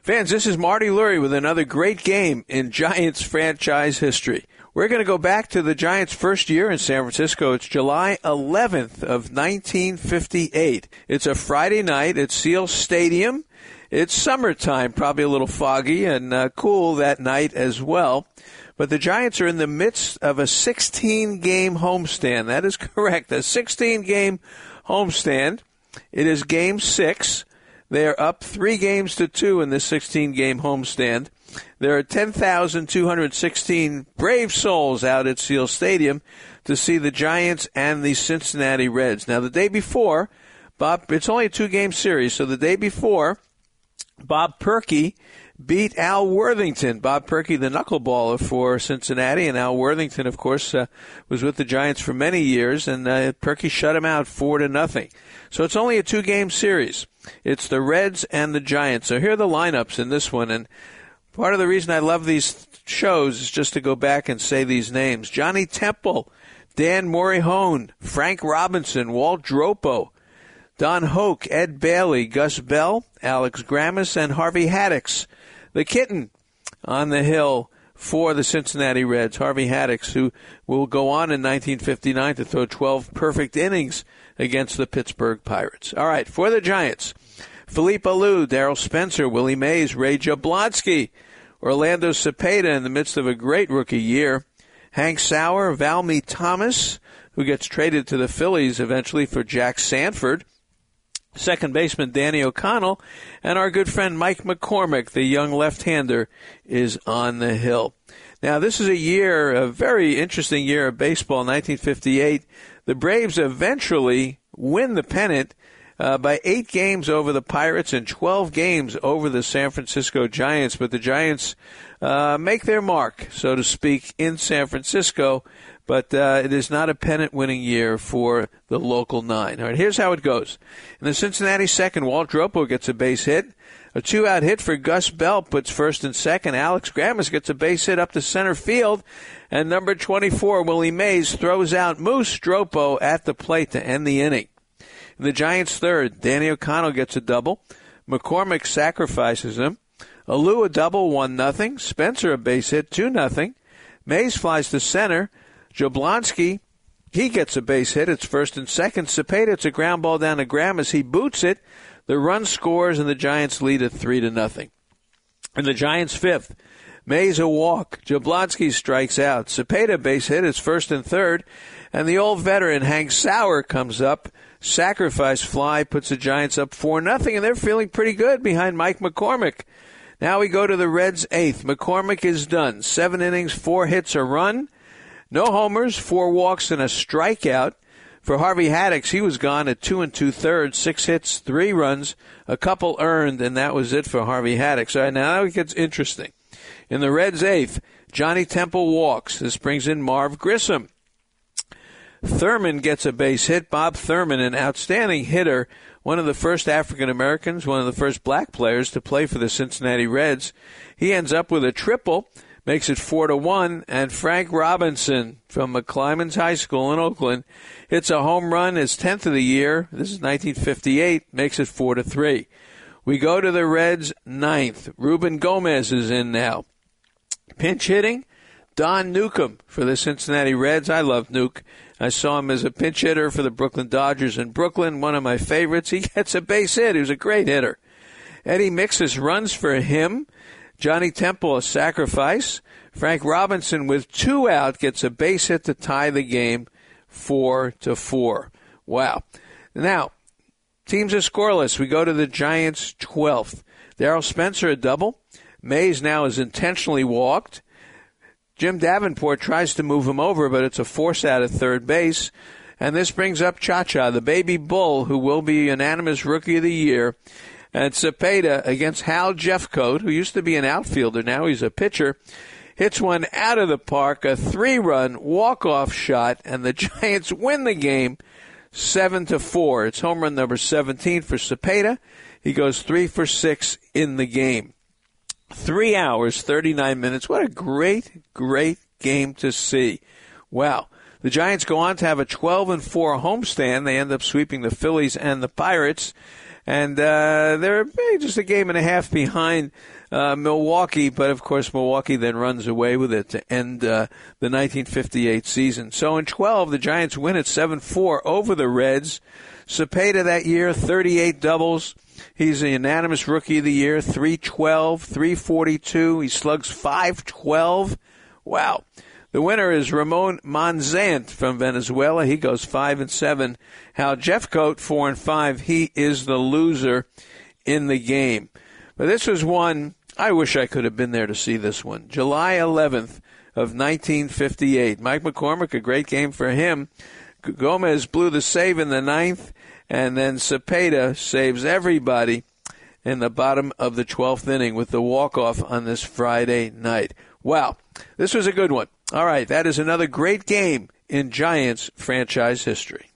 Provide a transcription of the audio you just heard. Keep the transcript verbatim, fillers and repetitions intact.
Fans, this is Marty Lurie with another great game in Giants franchise history. We're going to go back to the Giants' first year in San Francisco. It's July eleventh of nineteen fifty-eight. It's a Friday night at Seal Stadium. It's summertime, probably a little foggy and uh, cool that night as well. But the Giants are in the midst of a sixteen-game homestand. That is correct, a sixteen-game homestand. It is game six. They are up three games to two in this sixteen-game homestand. There are ten thousand two hundred sixteen brave souls out at Seal Stadium to see the Giants and the Cincinnati Reds. Now, the day before, Bob, it's only a two-game series, so the day before, Bob Perky beat Al Worthington. Bob Perky, the knuckleballer for Cincinnati, and Al Worthington, of course, uh, was with the Giants for many years, and uh, Perky shut him out four to nothing. So it's only a two-game series. It's the Reds and the Giants. So here are the lineups in this one, and part of the reason I love these shows is just to go back and say these names. Johnny Temple, Dan Morihone, Frank Robinson, Walt Dropo, Don Hoke, Ed Bailey, Gus Bell, Alex Grammas, and Harvey Haddix. The kitten on the hill for the Cincinnati Reds, Harvey Haddix, who will go on in nineteen fifty-nine to throw twelve perfect innings against the Pittsburgh Pirates. All right, for the Giants, Philippe Alou, Darrell Spencer, Willie Mays, Ray Jablonski, Orlando Cepeda in the midst of a great rookie year, Hank Sauer, Valmy Thomas, who gets traded to the Phillies eventually for Jack Sanford, second baseman Danny O'Connell, and our good friend Mike McCormick, the young left-hander, is on the hill. Now, this is a year, a very interesting year of baseball, nineteen fifty-eight. The Braves eventually win the pennant uh, by eight games over the Pirates and twelve games over the San Francisco Giants. But the Giants uh, make their mark, so to speak, in San Francisco. But uh, it is not a pennant-winning year for the local nine. All right, here's how it goes. In the Cincinnati second, Walt Dropo gets a base hit. A two-out hit for Gus Bell puts first and second. Alex Grammas gets a base hit up to center field. And number twenty-four, Willie Mays, throws out Moose Dropo at the plate to end the inning. In the Giants' third, Danny O'Connell gets a double. McCormick sacrifices him. Alou a double, one nothing. Spencer a base hit, two nothing. Mays flies to center. Jablonski, he gets a base hit. It's first and second. Cepeda, it's a ground ball down to Grammas. He boots it. The run scores, and the Giants lead at three to nothing. In the Giants' fifth, Mays a walk. Jablonski strikes out. Cepeda base hit. It's first and third. And the old veteran, Hank Sauer, comes up. Sacrifice fly puts the Giants up four nothing, and they're feeling pretty good behind Mike McCormick. Now we go to the Reds' eighth. McCormick is done. Seven innings, four hits, a run. No homers, four walks, and a strikeout. For Harvey Haddix, he was gone at two and two-thirds, six hits, three runs, a couple earned, and that was it for Harvey Haddix. All right, now it gets interesting. In the Reds' eighth, Johnny Temple walks. This brings in Marv Grissom. Thurman gets a base hit. Bob Thurman, an outstanding hitter, one of the first African-Americans, one of the first black players to play for the Cincinnati Reds. He ends up with a triple, makes it four to one, and Frank Robinson from McClymonds High School in Oakland hits a home run, his tenth of the year. This is nineteen fifty-eight, makes it four to three. We go to the Reds' ninth. Ruben Gomez is in now. Pinch hitting, Don Newcomb for the Cincinnati Reds. I love Nuke. I saw him as a pinch hitter for the Brooklyn Dodgers in Brooklyn, one of my favorites. He gets a base hit. He was a great hitter. Eddie Mixis runs for him. Johnny Temple, a sacrifice. Frank Robinson, with two out, gets a base hit to tie the game four to four. Wow. Now, teams are scoreless. We go to the Giants' twelfth. Darrell Spencer, a double. Mays now is intentionally walked. Jim Davenport tries to move him over, but it's a force out at third base. And this brings up Cha-Cha, the baby bull, who will be unanimous Rookie of the Year. And Cepeda against Hal Jeffcoat, who used to be an outfielder. Now he's a pitcher. Hits one out of the park, a three-run walk-off shot, and the Giants win the game seven to four. It's home run number seventeen for Cepeda. He goes three for six in the game. Three hours, thirty-nine minutes. What a great, great game to see. Wow. The Giants go on to have a twelve and four homestand. They end up sweeping the Phillies and the Pirates. And uh, they're just a game and a half behind uh, Milwaukee, but of course Milwaukee then runs away with it to end uh, the nineteen fifty-eight season. So in twelve, the Giants win at seven four over the Reds. Cepeda that year, thirty-eight doubles. He's a unanimous Rookie of the Year, three twelve, three forty-two. He slugs five twelve. Wow. The winner is Ramon Monzant from Venezuela. He goes five and seven. Hal Jeffcoat, four and five. He is the loser in the game. But this was one, I wish I could have been there to see this one. July eleventh of nineteen fifty-eight. Mike McCormick, a great game for him. Gomez blew the save in the ninth, and then Cepeda saves everybody in the bottom of the twelfth inning with the walk-off on this Friday night. Wow, this was a good one. All right, that is another great game in Giants franchise history.